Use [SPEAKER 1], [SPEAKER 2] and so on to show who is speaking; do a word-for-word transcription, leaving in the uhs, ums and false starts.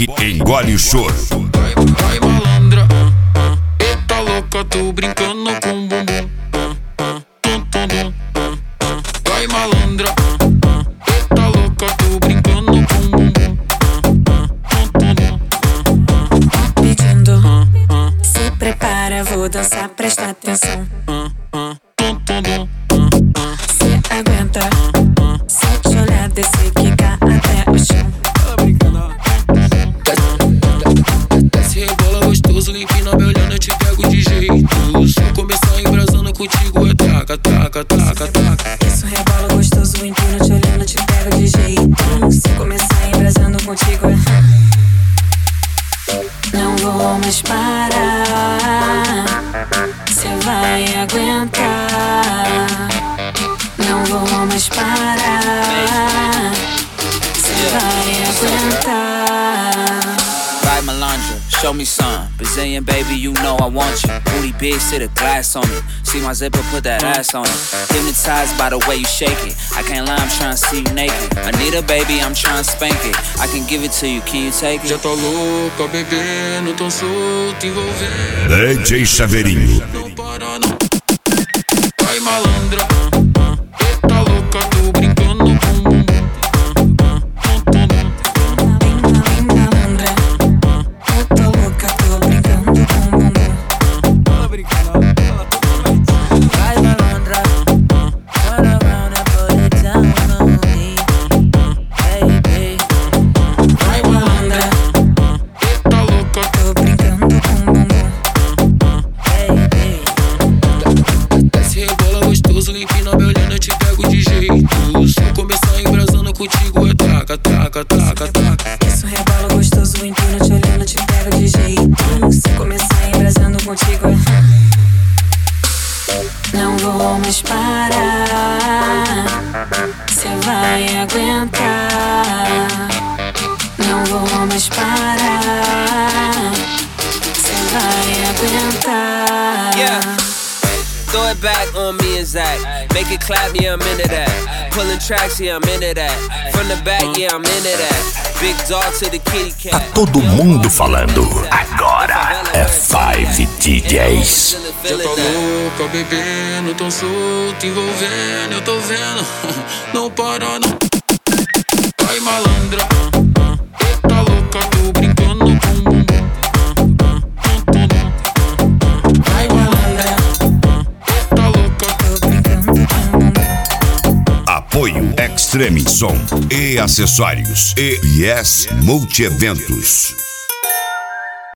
[SPEAKER 1] Boque engole o choro.
[SPEAKER 2] Vai, vai malandra, ah, ah. Eita louca, tô brincando com o bumbum. Ah, ah, tum, tum, tum. Ah, ah. Vai malandra, ah, ah. Eita louca, tô brincando com o bumbum. Ah, ah, tum, tum, tum.
[SPEAKER 3] Tá pedindo, ah, ah. Se prepara, vou dançar, presta atenção.
[SPEAKER 2] Ah, ah, tum, tum, tum. Ah, ah.
[SPEAKER 3] Cê aguenta, ah, ah. Só te olhar, descer, quicar até o chão.
[SPEAKER 2] Desce, rebola gostoso, empina me olhando, eu te pego de jeito. Se eu começar embrasando contigo é taca, taca, taca, taca.
[SPEAKER 3] Isso rebola gostoso, empina te olhando, te pego de jeito. Se começar embrasando contigo é... Não vou mais parar, cê vai aguentar. Não vou mais parar, cê vai aguentar.
[SPEAKER 4] Right, Melandra, show me some. Brazilian baby, you know I want you. Booty big, sit a glass on it. See my zipper, put that ass on it. Hypnotized by the way you shake it. I can't lie, I'm trying to see you naked. I need a baby, I'm trying to spank it. I can give it to you, can you take
[SPEAKER 2] Já
[SPEAKER 4] it?
[SPEAKER 2] tá louca, bebendo, tão solto, envolvendo.
[SPEAKER 1] D J Chaveirinho.
[SPEAKER 2] Não para não. Vai malandra, ah, ah. Eita louca, tô brincando com o bumbum. Empina me olhando, eu te pego de jeito. Se eu começar embrasando contigo é taca, taca, taca, taca.
[SPEAKER 3] Isso rebola gostoso, empina te olhando, te pego de jeito. Se começar embrasando contigo é... Não vou mais parar, cê vai aguentar. Não vou mais parar, cê vai aguentar.
[SPEAKER 4] Yeah. Throw it back on me and Zach. Make it clap, yeah, I'm into that. Pulling tracks, yeah, I'm into that. From the back, yeah, I'm into that. Big dog to the kitty cat.
[SPEAKER 1] Tá todo mundo falando. Agora é Five D Js.
[SPEAKER 2] Já tá louca, bebendo, tão solto, envolvendo, eu tô vendo. Não para não. Vai malandra, ah, ah. Eita louca, tô brincando com o bumbum.
[SPEAKER 1] Apoio Extreme Som e acessórios e Yes Multi Eventos.